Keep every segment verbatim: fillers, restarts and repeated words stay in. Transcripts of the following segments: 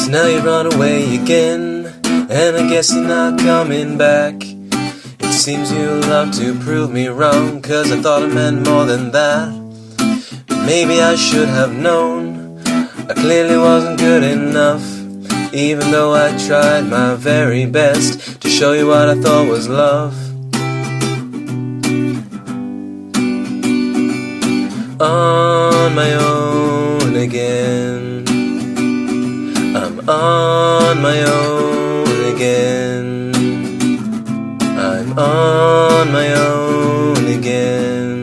So now you run away again, and I guess you're not coming back. It seems you love to prove me wrong, 'cause I thought I meant more than that. Maybe I should have known I clearly wasn't good enough, even though I tried my very best to show you what I thought was love. On my own again, I'm on my own again, I'm on my own again.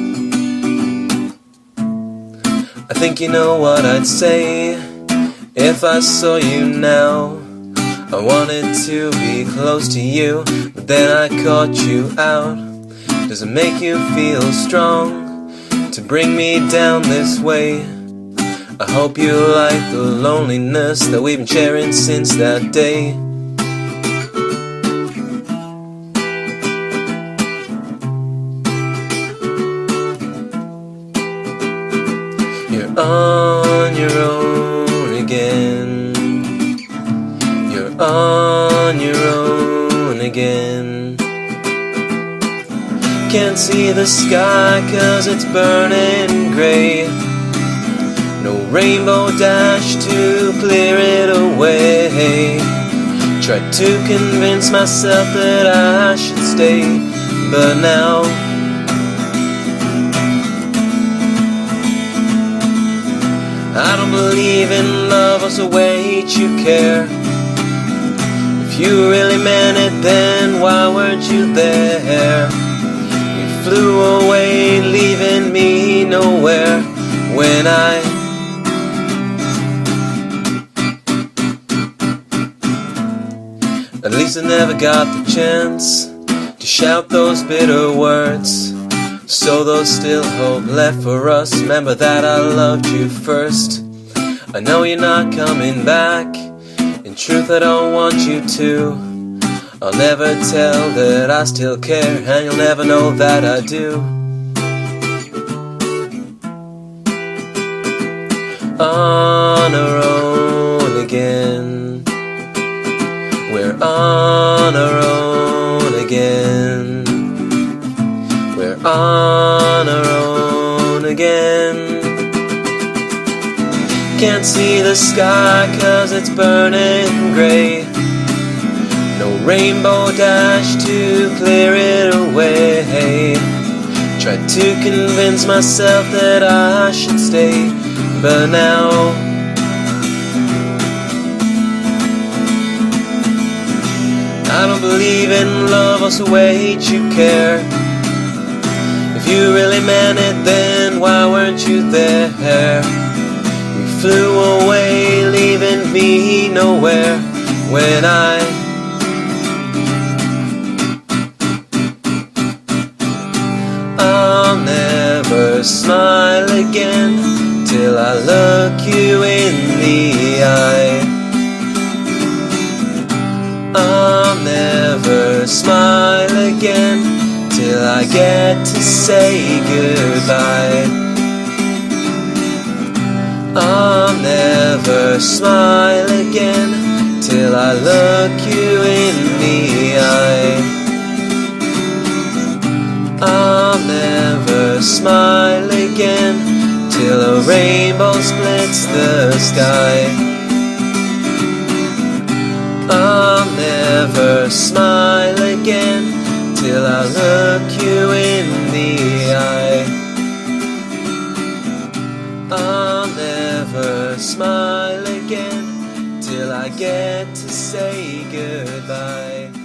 I think you know what I'd say if I saw you now. I wanted to be close to you, but then I caught you out. Does it make you feel strong to bring me down this way? I hope you like the loneliness that we've been sharing since that day. You're on your own again, you're on your own again. Can't see the sky 'cause it's burning gray. No rainbow dash to clear it away. Tried to convince myself that I should stay, but now I don't believe in love, or so wait you care. If you really meant it, then why weren't you there? You flew away, leaving me nowhere when I At least I never got the chance to shout those bitter words. So there's still hope left for us. Remember that I loved you first. I know you're not coming back. In truth, I don't want you to. I'll never tell that I still care, and you'll never know that I do. On our own again, we're on our own again, we're on our own again. Can't see the sky 'cause it's burning gray. No rainbow dash to clear it away. Tried to convince myself that I should stay, but now I don't believe in love, or so wait you care. If you really meant it, then why weren't you there? You flew away, leaving me nowhere when I I'll never smile again till I look you in the eye. I'll never smile again till I get to say goodbye. I'll never smile again till I look you in the eye. I'll never smile again till a rainbow splits the sky. I'll never smile again till I look you in the eye. I'll never smile again till I get to say goodbye.